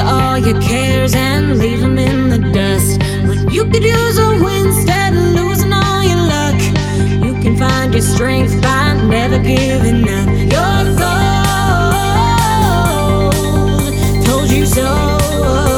gather all your cares and leave them in the dust. But you could use a win instead of losing all your luck. You can find your strength by never giving up. Your gold told you so.